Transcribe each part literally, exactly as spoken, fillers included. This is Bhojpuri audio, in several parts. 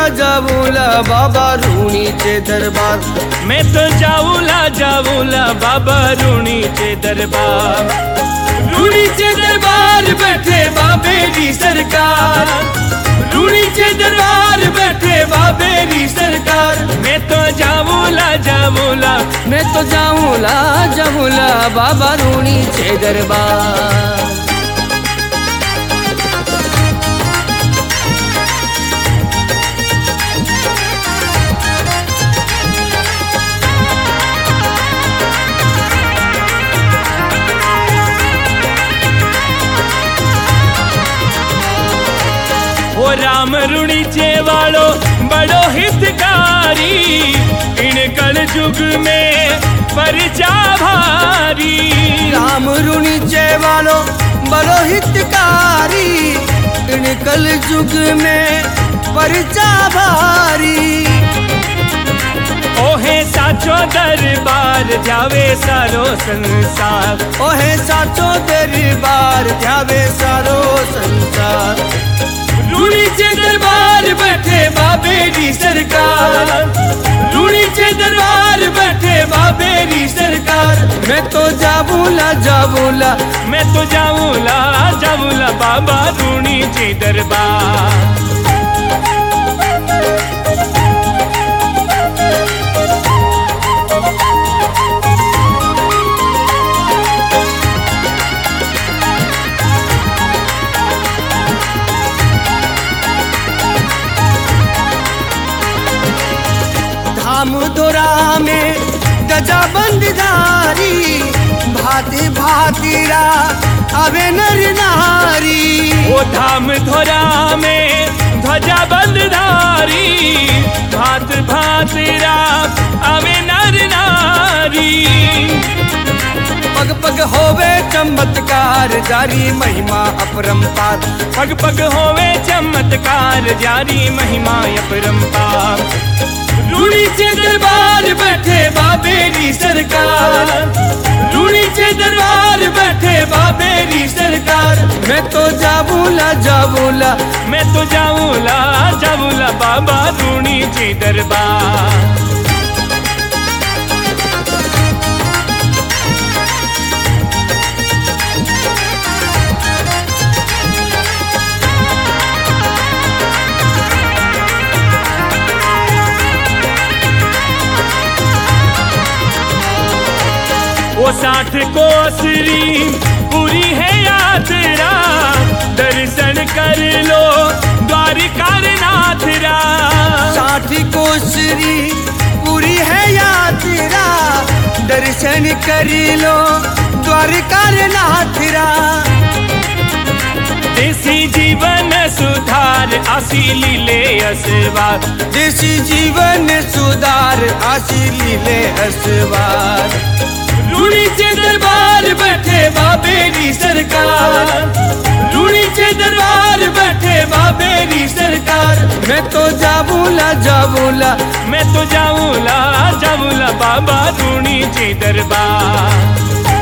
जाऊला बाबा ऋणीचे दरबार। मैं तो जाऊला जाऊला बाबा ऋणीचे दरबार। ऋणीचे दरबार बैठे बाबेरी सरकार, ऋणीचे दरबार बैठे बाबेरी सरकार। मैं तो जाऊला जाऊला मैं तो जाऊला जाऊला बाबा ऋणीचे दरबार। ओ राम ऋणीचे वालो बड़ो हितकारी, इन कल युग में परिचा भारी। राम ऋणीचे वालो बड़ो हितकारी, इन कल युग में परिचा भारी। ओहे साचो दरबार ध्यावे सारो संसार, ओहे साचो दरबार ध्यावे सारो संसार। ऋणीचे दरबार बैठे बाबेरी सरकार, ऋणीचे दरबार बैठे बाबेरी सरकार। मैं तो जाऊला जाऊला मैं तो जाऊला जाऊला बाबा ऋणीचे दरबार। धाम धोरा में गजा बंदधारी, भांति भांति रा आवे नर नारी। वो धाम धोरा में ध्वजा बंदधारी, भांत भांत रा आवे नर नारी। पग पग होवे चमत्कार जारी महिमा अपरंपार, पग पग होवे चमत्कार जारी महिमा अपरंपार। ऋणीचे दरबार बैठे बाबेरी सरकार, ऋणीचे दरबार बैठे बाबेरी सरकार। मैं तो जाऊला जाऊला मैं तो जाऊला जाऊला बाबा ऋणीचे दरबार। वो साठ कोसरी पूरी है यात्रा, दर्शन कर लो द्वारिकानाथ रा। साठ कोसरी पूरी है यात्रा, दर्शन कर लो द्वारिकानाथ रा। देसी जीवन सुधार आसी लीले असवार, देसी जीवन सुधार आसी लीले असवार। ऋणीचे दरबार बैठे बाबेरी सरकार, ऋणीचे दरबार बैठे बाबेरी सरकार। मैं तो जाऊला जाऊला मैं तो जाऊला जाऊला बाबा ऋणीचे दरबार।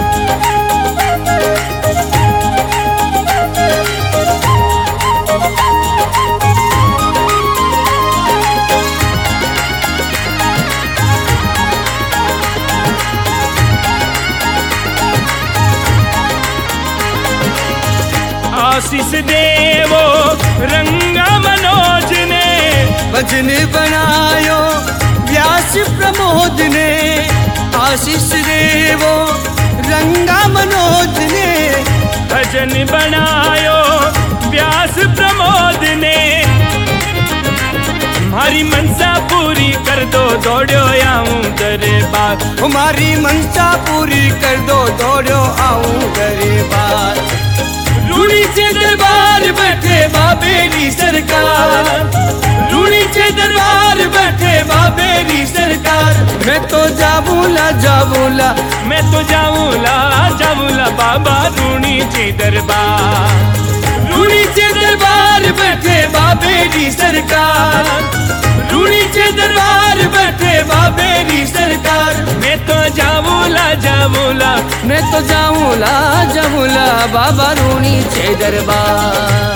आशीष देवो रंगा मनोज ने, भजन बनायो व्यास प्रमोद ने। आशीष देवो रंगा मनोज ने, भजन बनायो व्यास प्रमोद ने। हमारी मनसा पूरी कर दो दौड़ो आऊं दरबार, हमारी मनसा पूरी कर दो दौड़ो आऊं दरबार। ऋणीचे दरबार बैठे बाबेरी सरकार, ऋणीचे दरबार बैठे बाबेरी सरकार। मैं तो जाऊला जाऊला मैं तो जाऊला जाऊला बाबा ऋणीचे दरबार। ऋणीचे दरबार बैठे बाबेरी सरकार, ऋणीचे दरबार बैठे बाबेरी सरकार। मैं तो जाऊला जाऊला मैं तो जाऊला जाऊला बाबा ऋणीचे दरबार।